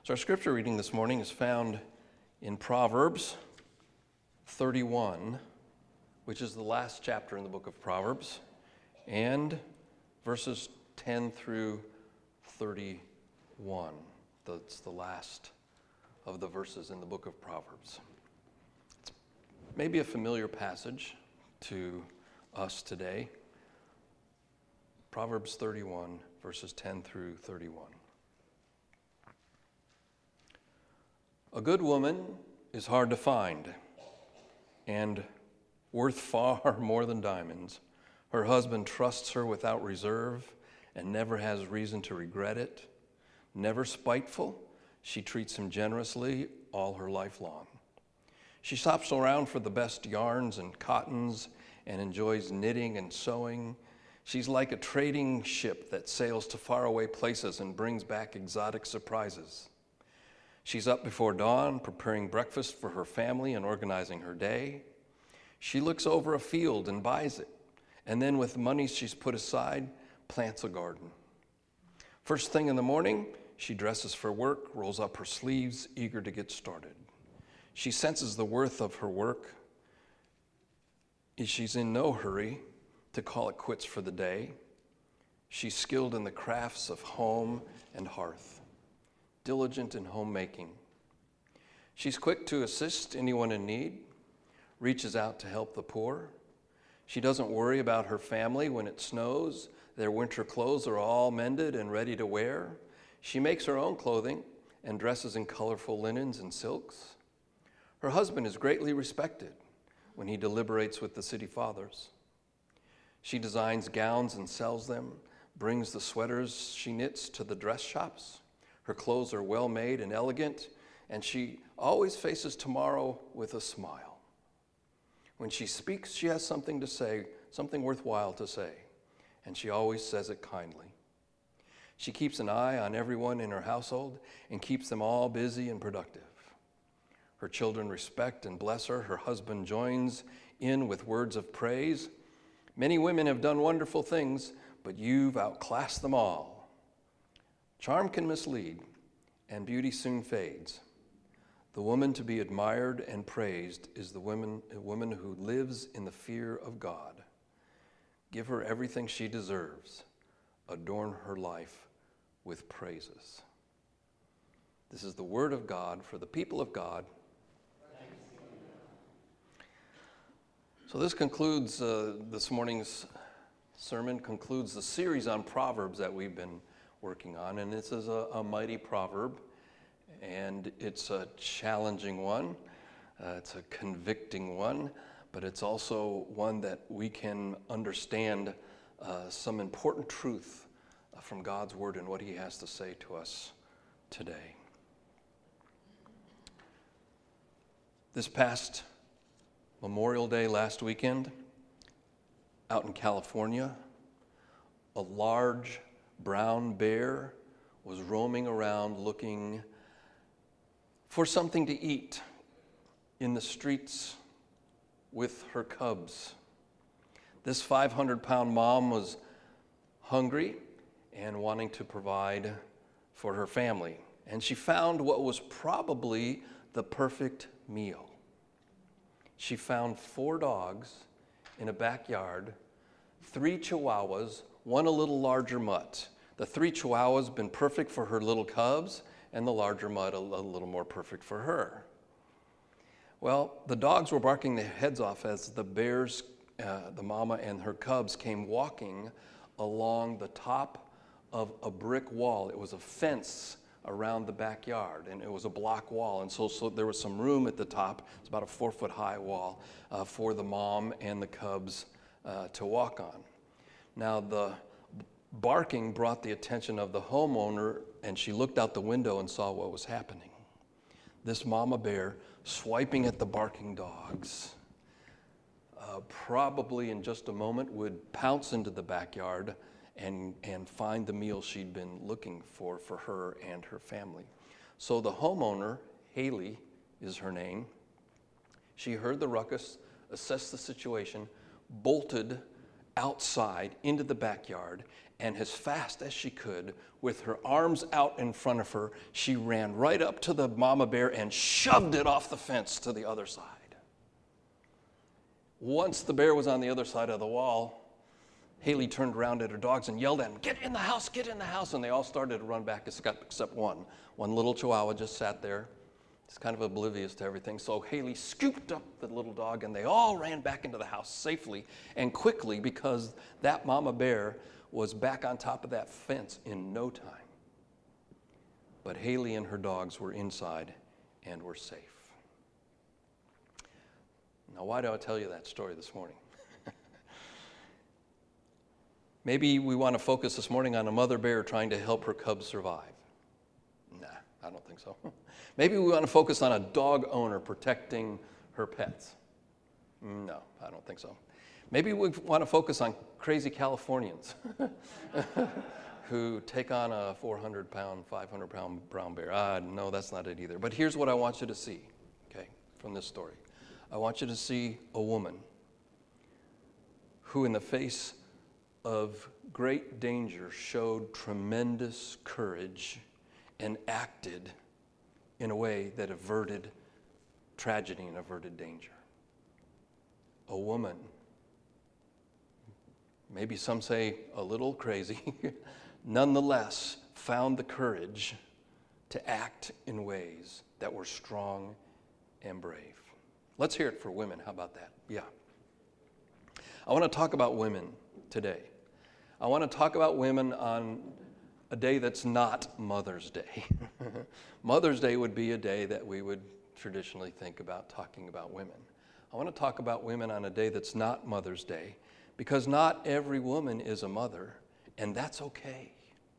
So our scripture reading this morning is found in Proverbs 31, which is the last chapter in the book of Proverbs, and verses 10 through 31. That's the last of the verses in the book of Proverbs. It's maybe a familiar passage to us today. Proverbs 31, verses 10 through 31. A good woman is hard to find and worth far more than diamonds. Her husband trusts her without reserve and never has reason to regret it. Never spiteful, she treats him generously all her life long. She shops around for the best yarns and cottons and enjoys knitting and sewing. She's like a trading ship that sails to faraway places and brings back exotic surprises. She's up before dawn, preparing breakfast for her family and organizing her day. She looks over a field and buys it, and then with money she's put aside, plants a garden. First thing in the morning, she dresses for work, rolls up her sleeves, eager to get started. She senses the worth of her work. She's in no hurry to call it quits for the day. She's skilled in the crafts of home and hearth, diligent in homemaking. She's quick to assist anyone in need, reaches out to help the poor. She doesn't worry about her family when it snows. Their winter clothes are all mended and ready to wear. She makes her own clothing and dresses in colorful linens and silks. Her husband is greatly respected when he deliberates with the city fathers. She designs gowns and sells them, brings the sweaters she knits to the dress shops. Her clothes are well made and elegant, and she always faces tomorrow with a smile. When she speaks, she has something to say, something worthwhile to say, and she always says it kindly. She keeps an eye on everyone in her household and keeps them all busy and productive. Her children respect and bless her. Her husband joins in with words of praise. Many women have done wonderful things, but you've outclassed them all. Charm can mislead, and beauty soon fades. The woman to be admired and praised is a woman who lives in the fear of God. Give her everything she deserves. Adorn her life with praises. This is the word of God for the people of God. So this concludes, this morning's sermon concludes the series on Proverbs that we've been working on, and this is a mighty proverb, and it's a challenging one, it's a convicting one, but it's also one that we can understand some important truth from God's word and what he has to say to us today. This past Memorial Day last weekend, out in California, a large brown bear was roaming around looking for something to eat in the streets with her cubs. This 500-pound mom was hungry and wanting to provide for her family, and she found what was probably the perfect meal. She found 4 dogs in a backyard, 3 chihuahuas, one a little larger mutt. The 3 chihuahuas been perfect for her little cubs, and the larger mutt a little more perfect for her. Well, the dogs were barking their heads off as the bears, the mama and her cubs, came walking along the top of a brick wall. It was a fence around the backyard, and it was a block wall, and so there was some room at the top. It's about a 4-foot-high wall for the mom and the cubs to walk on. Now, the barking brought the attention of the homeowner, and she looked out the window and saw what was happening. This mama bear swiping at the barking dogs, probably in just a moment would pounce into the backyard and find the meal she'd been looking for her and her family. So the homeowner, Haley is her name, she heard the ruckus, assessed the situation, bolted outside into the backyard, and as fast as she could, with her arms out in front of her, she ran right up to the mama bear and shoved it off the fence to the other side. Once the bear was on the other side of the wall, Haley turned around at her dogs and yelled at them, "Get in the house, get in the house." And they all started to run back except one. One little chihuahua just sat there, just kind of oblivious to everything. So Haley scooped up the little dog and they all ran back into the house safely and quickly, because that mama bear was back on top of that fence in no time. But Haley and her dogs were inside and were safe. Now, why do I tell you that story this morning? Maybe we want to focus this morning on a mother bear trying to help her cubs survive. Nah, I don't think so. Maybe we want to focus on a dog owner protecting her pets. No, I don't think so. Maybe we want to focus on crazy Californians who take on a 400-pound, 500-pound brown bear. No, that's not it either. But here's what I want you to see, okay, from this story. I want you to see a woman who, in the face of great danger, showed tremendous courage and acted in a way that averted tragedy and averted danger. A woman, maybe some say a little crazy, nonetheless found the courage to act in ways that were strong and brave. Let's hear it for women. How about that? Yeah. I want to talk about women today. I want to talk about women on a day that's not Mother's Day. Mother's Day would be a day that we would traditionally think about talking about women. I want to talk about women on a day that's not Mother's Day, because not every woman is a mother, and that's okay.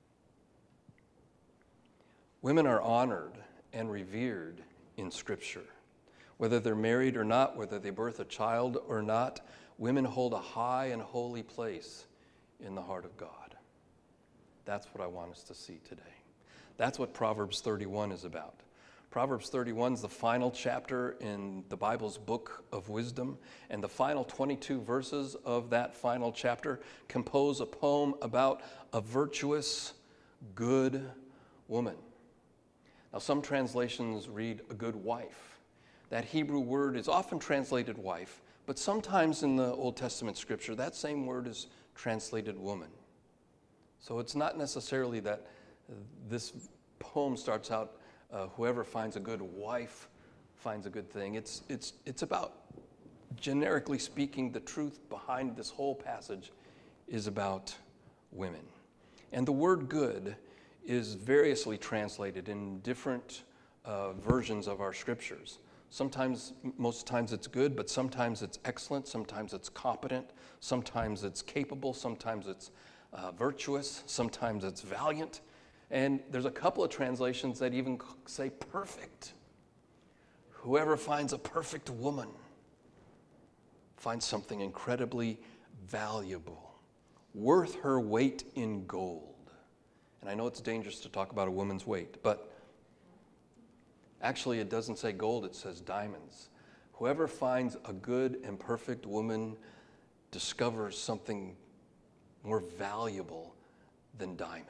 Women are honored and revered in Scripture. Whether they're married or not, whether they birth a child or not, women hold a high and holy place in the heart of God. That's what I want us to see today. That's what Proverbs 31 is about. Proverbs 31 is the final chapter in the Bible's book of wisdom, and the final 22 verses of that final chapter compose a poem about a virtuous, good woman. Now, some translations read a good wife. That Hebrew word is often translated wife, but sometimes in the Old Testament scripture, that same word is translated woman. So it's not necessarily that this poem starts out, whoever finds a good wife finds a good thing. It's about, generically speaking, the truth behind this whole passage is about women. And the word good is variously translated in different versions of our scriptures. Sometimes, most times it's good, but sometimes it's excellent, sometimes it's competent, sometimes it's capable, sometimes it's virtuous, sometimes it's valiant. And there's a couple of translations that even say perfect. Whoever finds a perfect woman finds something incredibly valuable, worth her weight in gold. And I know it's dangerous to talk about a woman's weight, but actually, it doesn't say gold, it says diamonds. Whoever finds a good and perfect woman discovers something more valuable than diamonds.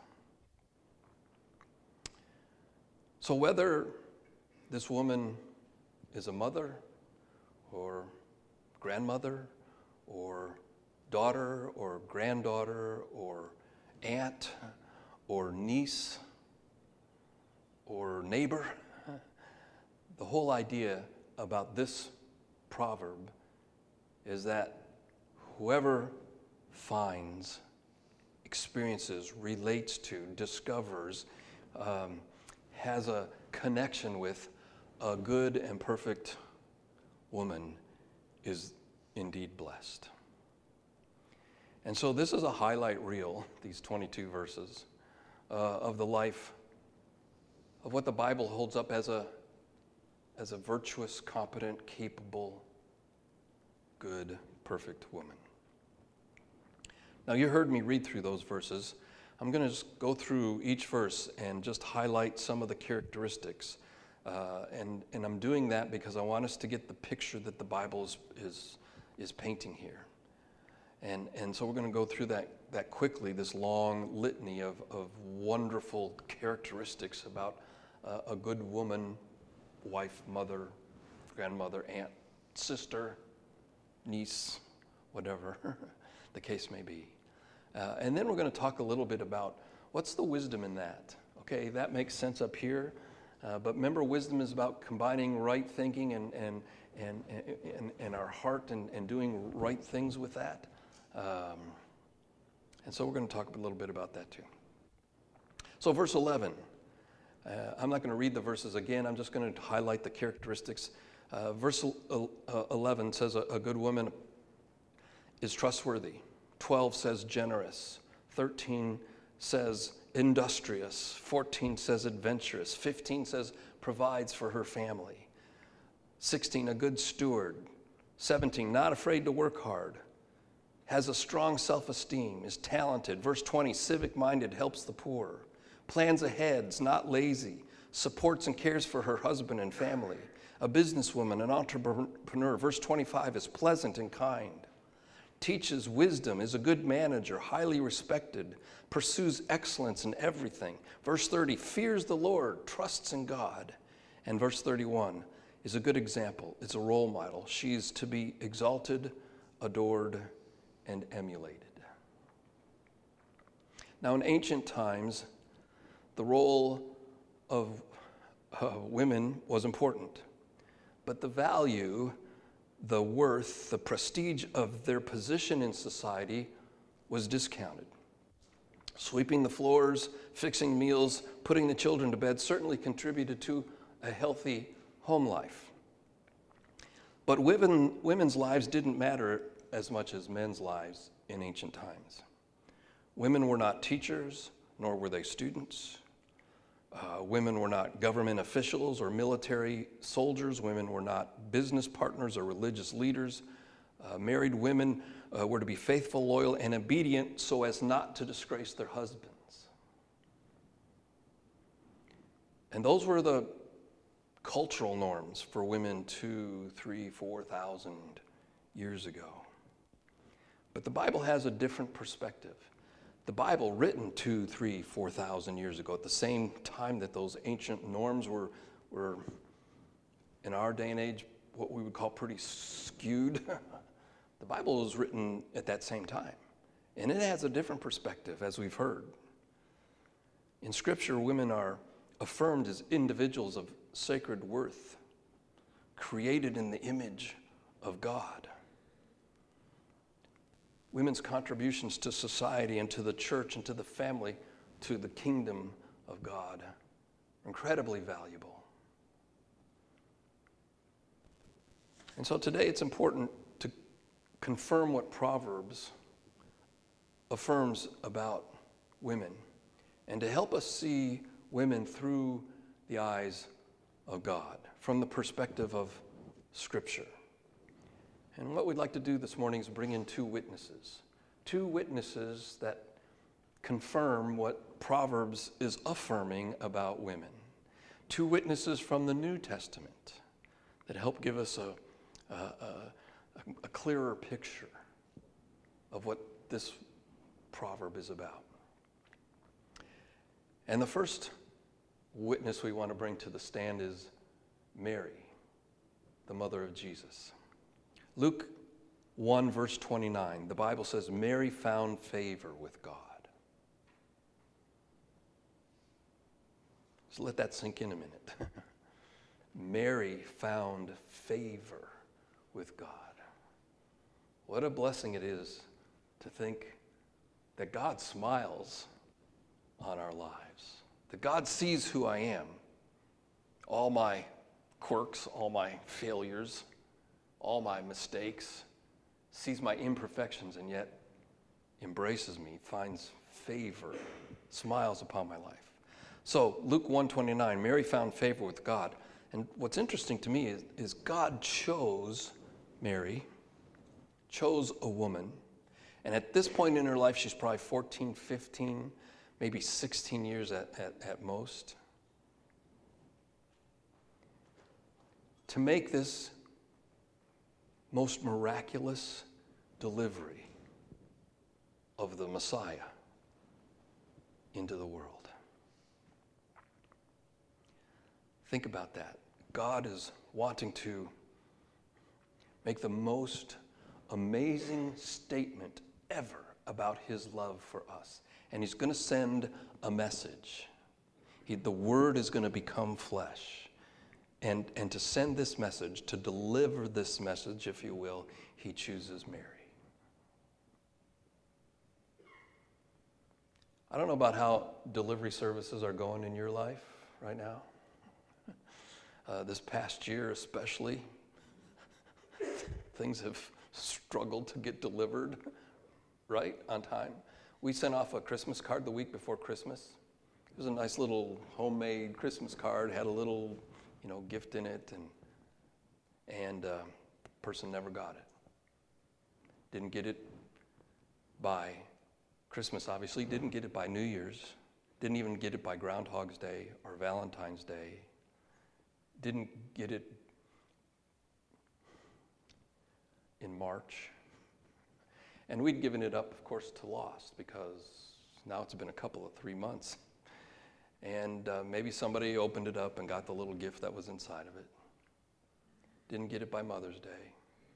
So whether this woman is a mother or grandmother or daughter or granddaughter or aunt or niece or neighbor, the whole idea about this proverb is that whoever finds, experiences, relates to, discovers, has a connection with a good and perfect woman is indeed blessed. And so this is a highlight reel, these 22 verses, of the life of what the Bible holds up as a virtuous, competent, capable, good, perfect woman. Now, you heard me read through those verses. I'm going to just go through each verse and just highlight some of the characteristics. And I'm doing that because I want us to get the picture that the Bible is painting here. And so we're going to go through that quickly, this long litany of wonderful characteristics about a good woman, wife, mother, grandmother, aunt, sister, niece, whatever the case may be. And then we're going to talk a little bit about what's the wisdom in that. Okay, that makes sense up here. But remember, wisdom is about combining right thinking and our heart and doing right things with that. And so we're going to talk a little bit about that too. So verse 11. I'm not going to read the verses again. I'm just going to highlight the characteristics. Verse 11 says a good woman is trustworthy. 12 says generous. 13 says industrious. 14 says adventurous. 15 says provides for her family. 16, a good steward. 17, not afraid to work hard. Has a strong self-esteem, is talented. Verse 20, civic-minded, helps the poor. Plans ahead, is not lazy. Supports and cares for her husband and family. A businesswoman, an entrepreneur. Verse 25, is pleasant and kind. Teaches wisdom, is a good manager, highly respected, pursues excellence in everything. Verse 30, fears the Lord, trusts in God. And verse 31 is a good example. It's a role model. She's to be exalted, adored, and emulated. Now, in ancient times, the role of women was important, but the value, the worth, the prestige of their position in society was discounted. Sweeping the floors, fixing meals, putting the children to bed certainly contributed to a healthy home life. But women's lives didn't matter as much as men's lives in ancient times. Women were not teachers, nor were they students. Women were not government officials or military soldiers. Women were not business partners or religious leaders. Married women were to be faithful, loyal, and obedient so as not to disgrace their husbands. And those were the cultural norms for women 2,000, 3,000, 4,000 years ago. But the Bible has a different perspective. The Bible, written 2,000, 3,000, 4,000 years ago, at the same time that those ancient norms were in our day and age, what we would call pretty skewed. The Bible was written at that same time. And it has a different perspective, as we've heard. In Scripture, women are affirmed as individuals of sacred worth, created in the image of God. Women's contributions to society and to the church and to the family, to the kingdom of God, are incredibly valuable. And so today it's important to confirm what Proverbs affirms about women and to help us see women through the eyes of God, from the perspective of Scripture. And what we'd like to do this morning is bring in two witnesses that confirm what Proverbs is affirming about women. Two witnesses from the New Testament that help give us a clearer picture of what this proverb is about. And the first witness we want to bring to the stand is Mary, the mother of Jesus. Luke 1, verse 29, the Bible says, Mary found favor with God. So let that sink in a minute. Mary found favor with God. What a blessing it is to think that God smiles on our lives, that God sees who I am, all my quirks, all my failures, all my mistakes, sees my imperfections, and yet embraces me, finds favor, smiles upon my life. So Luke 1:29, Mary found favor with God. And what's interesting to me is God chose Mary, chose a woman, and at this point in her life, she's probably 14, 15, maybe 16 years at most, to make this most miraculous delivery of the Messiah into the world. Think about that. God is wanting to make the most amazing statement ever about his love for us. And he's going to send a message. The Word is going to become flesh. And to send this message, to deliver this message, if you will, he chooses Mary. I don't know about how delivery services are going in your life right now. This past year especially, things have struggled to get delivered right on time. We sent off a Christmas card the week before Christmas. It was a nice little homemade Christmas card, had a little, gift in it, and person never got it. Didn't get it by Christmas, obviously. Didn't get it by New Year's. Didn't even get it by Groundhog's Day or Valentine's Day. Didn't get it in March. And we'd given it up, of course, to lost because now it's been 3 months. And maybe somebody opened it up and got the little gift that was inside of it. Didn't get it by Mother's Day.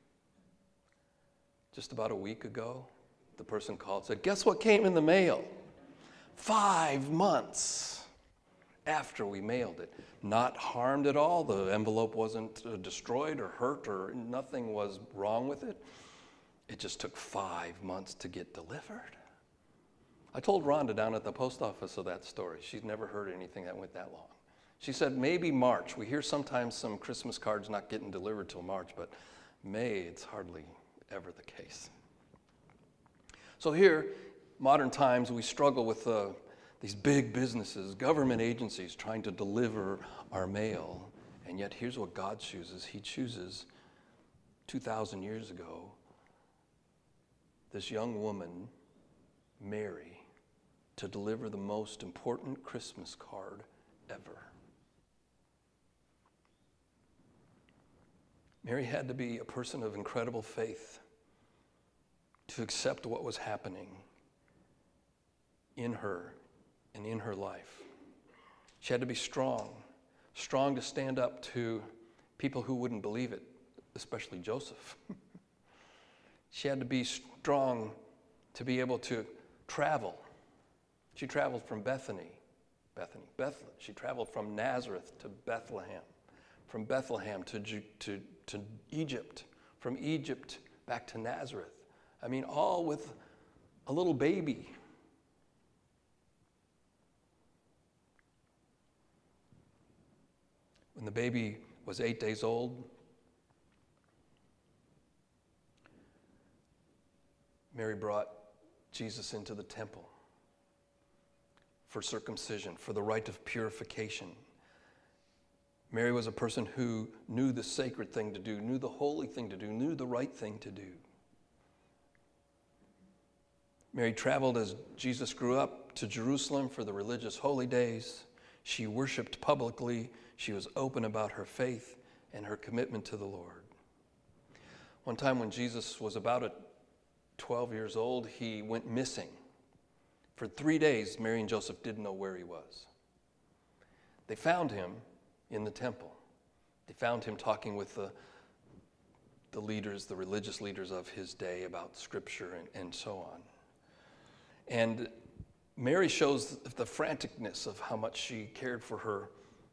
Just about a week ago, the person called and said, "Guess what came in the mail?" 5 months after we mailed it. Not harmed at all. The envelope wasn't destroyed or hurt or nothing was wrong with it. It just took 5 months to get delivered. I told Rhonda down at the post office of that story. She's never heard anything that went that long. She said maybe March. We hear sometimes some Christmas cards not getting delivered till March, but May, it's hardly ever the case. So here, modern times, we struggle with these big businesses, government agencies trying to deliver our mail. And yet here's what God chooses. He chooses 2,000 years ago this young woman, Mary, to deliver the most important Christmas card ever. Mary had to be a person of incredible faith to accept what was happening in her and in her life. She had to be strong to stand up to people who wouldn't believe it, especially Joseph. She had to be strong to be able to travel. She traveled from Bethany. She traveled from Nazareth to Bethlehem, from Bethlehem to Egypt, from Egypt back to Nazareth. I mean, all with a little baby. When the baby was 8 days old, Mary brought Jesus into the temple for circumcision, for the rite of purification. Mary was a person who knew the sacred thing to do, knew the holy thing to do, knew the right thing to do. Mary traveled as Jesus grew up to Jerusalem for the religious holy days. She worshiped publicly. She was open about her faith and her commitment to the Lord. One time when Jesus was about 12 years old, he went missing. For 3 days, Mary and Joseph didn't know where he was. They found him in the temple. They found him talking with the leaders, the religious leaders of his day about Scripture and so on. And Mary shows the franticness of how much she cared for her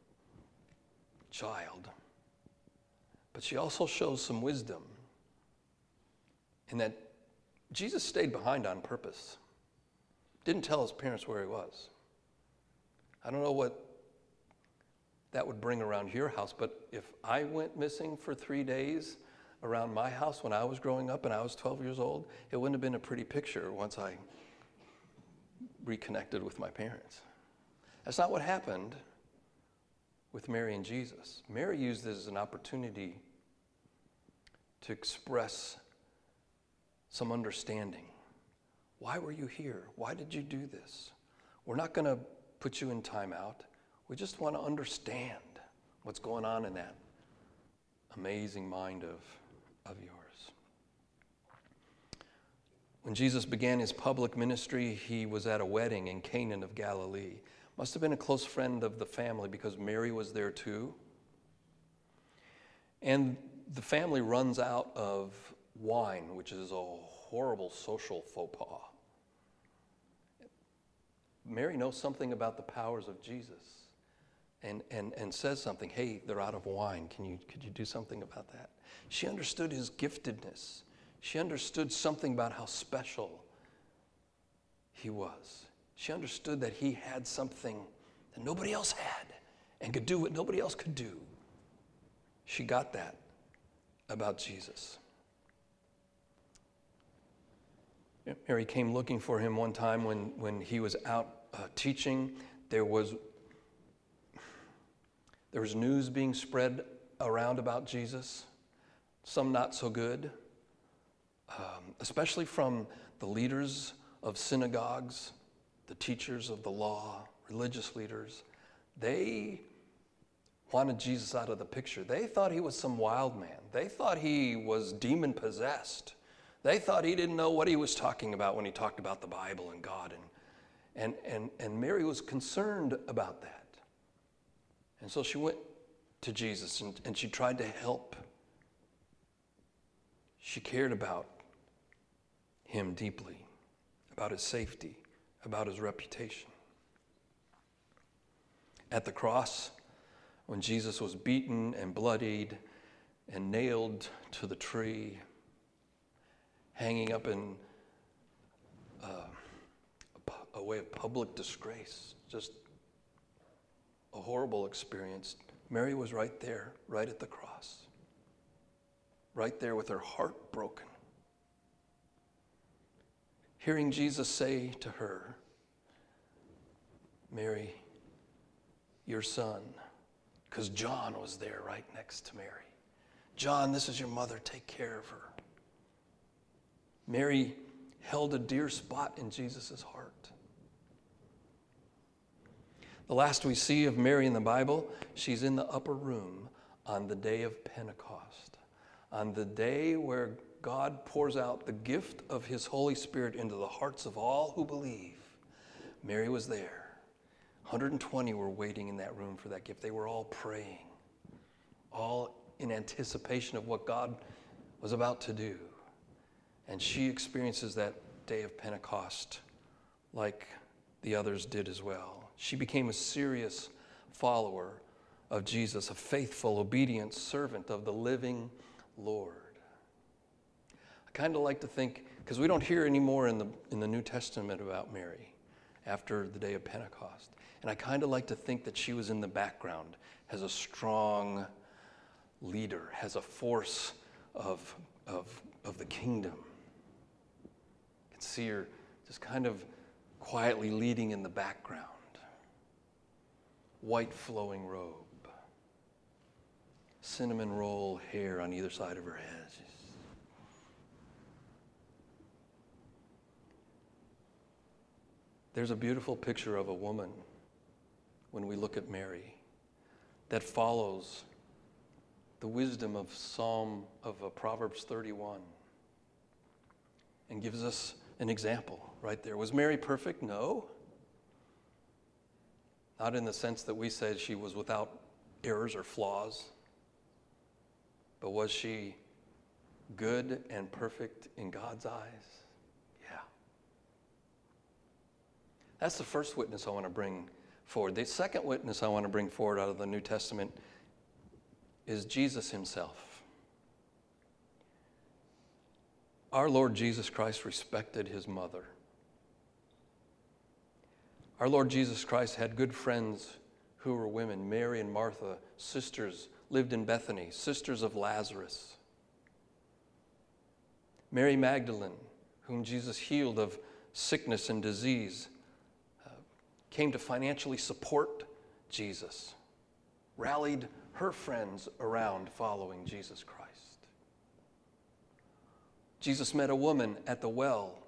child. But she also shows some wisdom in that Jesus stayed behind on purpose. Didn't tell his parents where he was. I don't know what that would bring around your house, but if I went missing for 3 days around my house when I was growing up and I was 12 years old, it wouldn't have been a pretty picture once I reconnected with my parents. That's not what happened with Mary and Jesus. Mary used this as an opportunity to express some understanding. Why were you here? Why did you do this? We're not going to put you in timeout. We just want to understand what's going on in that amazing mind of yours. When Jesus began his public ministry, he was at a wedding in Cana of Galilee. Must have been a close friend of the family because Mary was there too. And the family runs out of wine, which is a horrible social faux pas. Mary knows something about the powers of Jesus and says something. Hey, they're out of wine. Could you do something about that? She understood his giftedness. She understood something about how special he was. She understood that he had something that nobody else had and could do what nobody else could do. She got that about Jesus. Mary came looking for him one time when he was out teaching. There was news being spread around about Jesus, some not so good, especially from the leaders of synagogues, the teachers of the law, religious leaders. They wanted Jesus out of the picture. They thought he was some wild man. They thought he was demon-possessed. They thought he didn't know what he was talking about when he talked about the Bible and God. And Mary was concerned about that. And so she went to Jesus and she tried to help. She cared about him deeply, about his safety, about his reputation. At the cross, when Jesus was beaten and bloodied and nailed to the tree, hanging up in a way of public disgrace, just a horrible experience, Mary was right there, right at the cross, right there with her heart broken. Hearing Jesus say to her, Mary, your son, because John was there right next to Mary. John, this is your mother, take care of her. Mary held a dear spot in Jesus' heart. The last we see of Mary in the Bible, she's in the upper room on the day of Pentecost, on the day where God pours out the gift of his Holy Spirit into the hearts of all who believe. Mary was there. 120 were waiting in that room for that gift. They were all praying, all in anticipation of what God was about to do. And she experiences that day of Pentecost like the others did as well. She became a serious follower of Jesus, a faithful, obedient servant of the living Lord. I kind of like to think, because we don't hear anymore in the New Testament about Mary after the day of Pentecost. And I kind of like to think that she was in the background as a strong leader, as a force of the kingdom. You can see her just kind of quietly leading in the background. White flowing robe. Cinnamon roll hair on either side of her head. There's a beautiful picture of a woman when we look at Mary that follows the wisdom of Proverbs 31 and gives us an example right there. Was Mary perfect? No. Not in the sense that we said she was without errors or flaws. But was she good and perfect in God's eyes? Yeah. That's the first witness I want to bring forward. The second witness I want to bring forward out of the New Testament is Jesus himself. Our Lord Jesus Christ respected his mother. Our Lord Jesus Christ had good friends who were women. Mary and Martha, sisters, lived in Bethany, sisters of Lazarus. Mary Magdalene, whom Jesus healed of sickness and disease, came to financially support Jesus, rallied her friends around following Jesus Christ. Jesus met a woman at the well,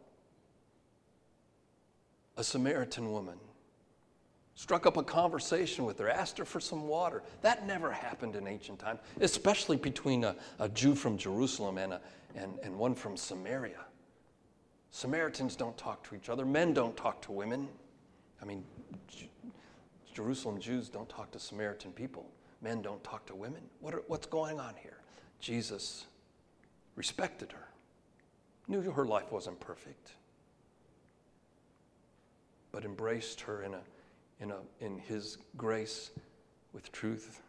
a Samaritan woman, struck up a conversation with her, asked her for some water. That never happened in ancient times, especially between a Jew from Jerusalem and one from Samaria. Samaritans don't talk to each other. Men don't talk to women. I mean, Jerusalem Jews don't talk to Samaritan people. Men don't talk to women. What's going on here? Jesus respected her, knew her life wasn't perfect, but embraced her in his grace with truth.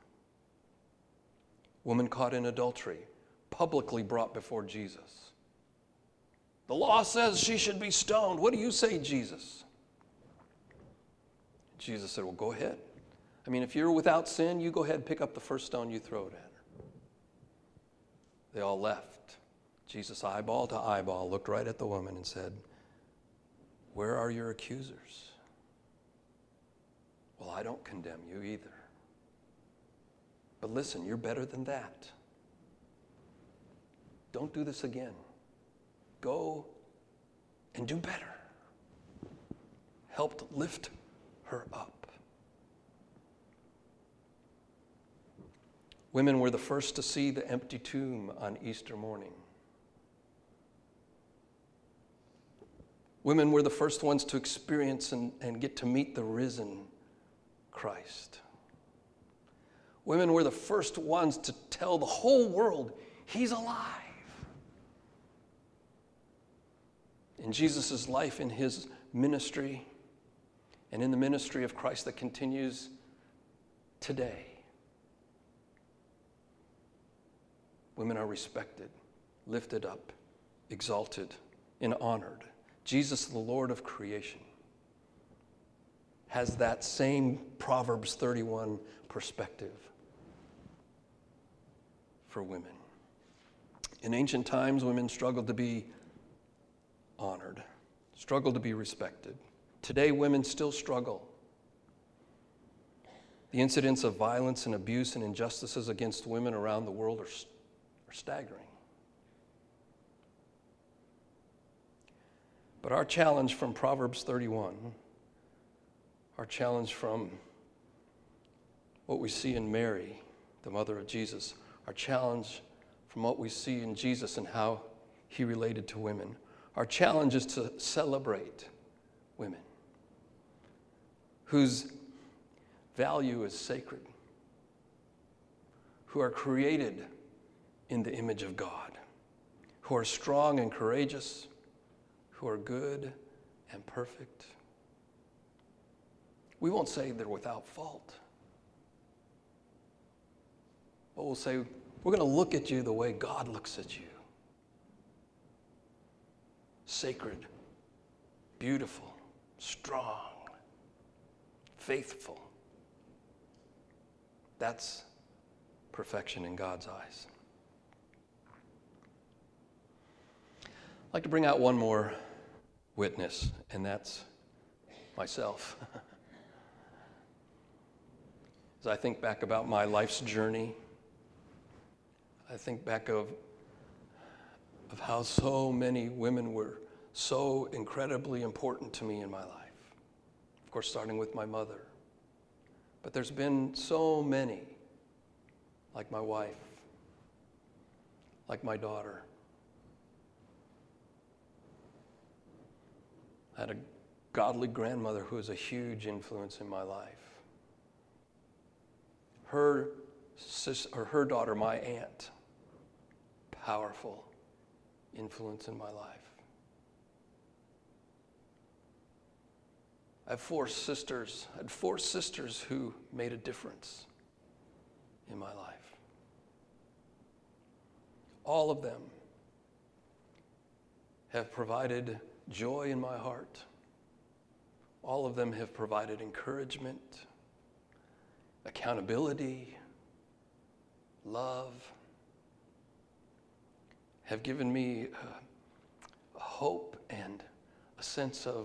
Woman caught in adultery, publicly brought before Jesus. The law says she should be stoned. What do you say, Jesus? Jesus said, well, go ahead. I mean, if you're without sin, you go ahead and pick up the first stone, you throw it at her. They all left. Jesus, eyeball to eyeball, looked right at the woman and said, where are your accusers? Well, I don't condemn you either. But listen, you're better than that. Don't do this again. Go and do better. Helped lift her up. Women were the first to see the empty tomb on Easter morning. Women were the first ones to experience and get to meet the risen Christ. Women were the first ones to tell the whole world, he's alive. In Jesus' life, in his ministry, and in the ministry of Christ that continues today, women are respected, lifted up, exalted, and honored. Jesus, the Lord of creation, has that same Proverbs 31 perspective for women. In ancient times, women struggled to be honored, struggled to be respected. Today, women still struggle. The incidents of violence and abuse and injustices against women around the world are staggering. But our challenge from Proverbs 31, our challenge from what we see in Mary, the mother of Jesus, our challenge from what we see in Jesus and how he related to women, our challenge is to celebrate women whose value is sacred, who are created in the image of God, who are strong and courageous, who are good and perfect. We won't say they're without fault, but we'll say, we're going to look at you the way God looks at you. Sacred, beautiful, strong, faithful. That's perfection in God's eyes. I'd like to bring out one more witness, and that's myself. As I think back about my life's journey, I think back of how so many women were so incredibly important to me in my life. Of course, starting with my mother. But there's been so many, like my wife, like my daughter. I had a godly grandmother who was a huge influence in my life. Her daughter, my aunt, powerful influence in my life. I had four sisters who made a difference in my life. All of them have provided joy in my heart. All of them have provided encouragement, accountability, love, have given me a hope and a sense of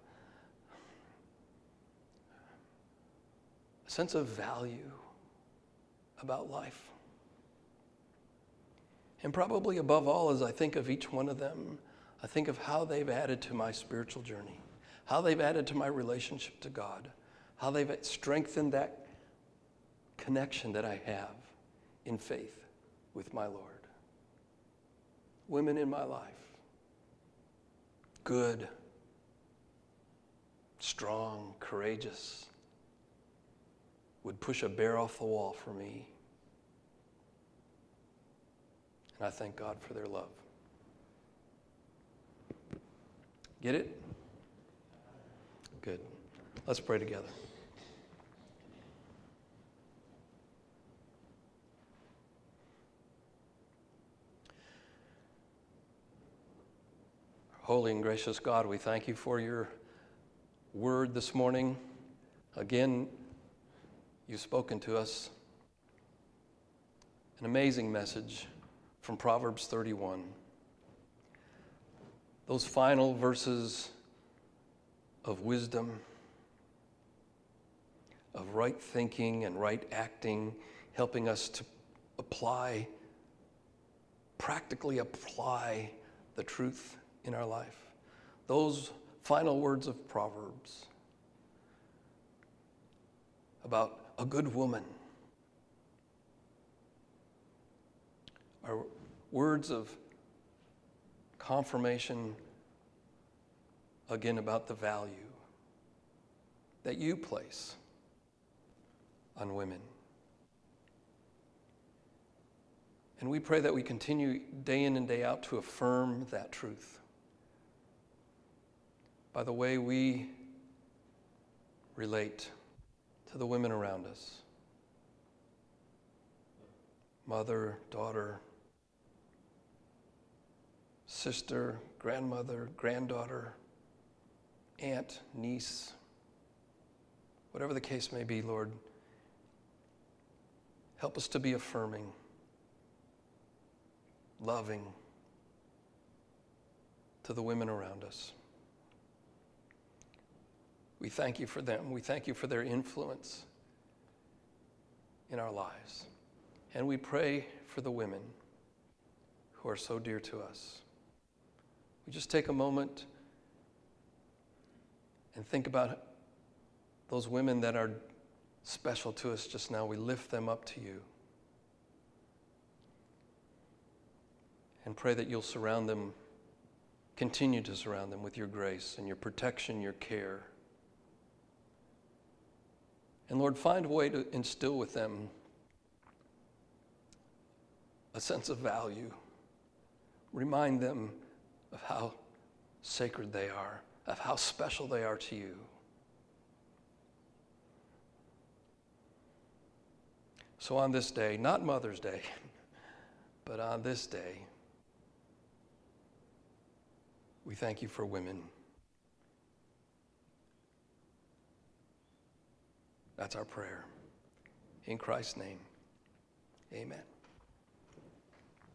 value about life. And probably above all, as I think of each one of them, I think of how they've added to my spiritual journey, how they've added to my relationship to God, how they've strengthened that connection that I have in faith with my Lord. Women in my life good, strong, courageous, would push a bear off the wall for me. And I thank God for their love. Get it? Good. Let's pray together. Holy and gracious God, we thank you for your word this morning. Again, you've spoken to us an amazing message from Proverbs 31. Those final verses of wisdom, of right thinking and right acting, helping us to practically apply the truth in our life. Those final words of Proverbs about a good woman are words of confirmation, again, about the value that you place on women. And we pray that we continue day in and day out to affirm that truth by the way we relate to the women around us. Mother, daughter, sister, grandmother, granddaughter, aunt, niece, whatever the case may be, Lord, help us to be affirming, loving to the women around us. We thank you for them. We thank you for their influence in our lives. And we pray for the women who are so dear to us. We just take a moment and think about those women that are special to us just now. We lift them up to you and pray that you'll surround them, continue to surround them with your grace and your protection, your care. And Lord, find a way to instill with them a sense of value. Remind them of how sacred they are, of how special they are to you. So on this day, not Mother's Day, but on this day, we thank you for women. That's our prayer. In Christ's name, amen.